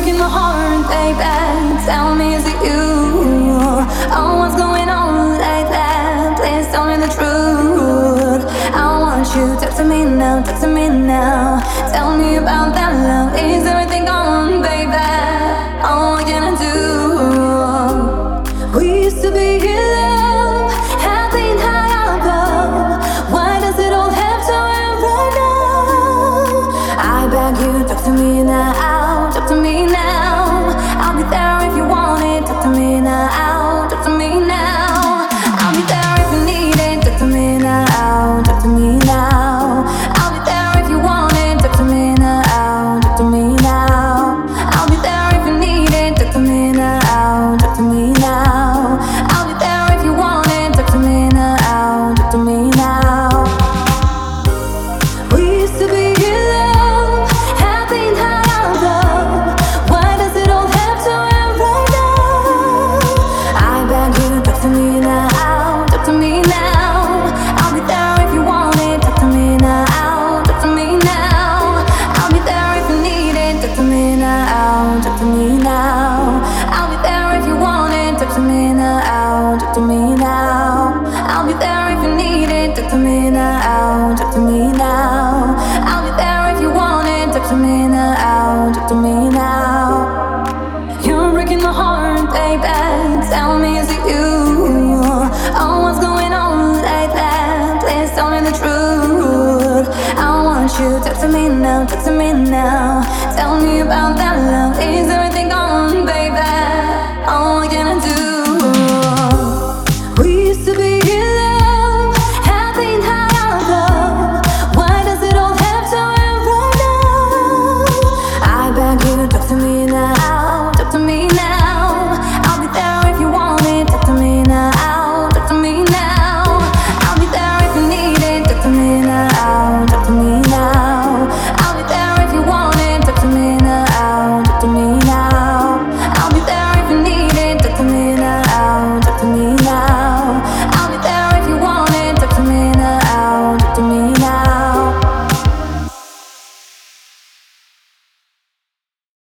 breaking my heart, baby. Tell me, is it you? Oh, what's going on lately? Please tell me the truth. I want you, talk to me now, talk to me now. Tell me about that love. Is everything gone, baby? Oh, what can I do? We used to be in love, happy and high above. Why does it all have to end right now? I beg you, talk to me now, talk to me now. I'll be there if you want it. Talk to me now, talk to me now. I'll be there if you need it. Talk to me now, talk to me now. I'll be there if you want it. Talk to me now, talk to me now. I'll be there if you need it. Talk to me now, talk to me now. I'll be there if you want it. Talk to me now, talk to me now. We used to be in love, happy and high above. Why does it all have to end right now? I beg you, talk to me now, talk to me now. I'll be there if you want it. Talk to me now, talk to me now. I'll be there if you need it. Talk to me now, talk to me now. I'll be there if you want it. Talk to me now, talk to me now. I'll be there if you need it. Talk to me now, talk to me now. I'll be there if you want it. Talk to me now, talk to me now.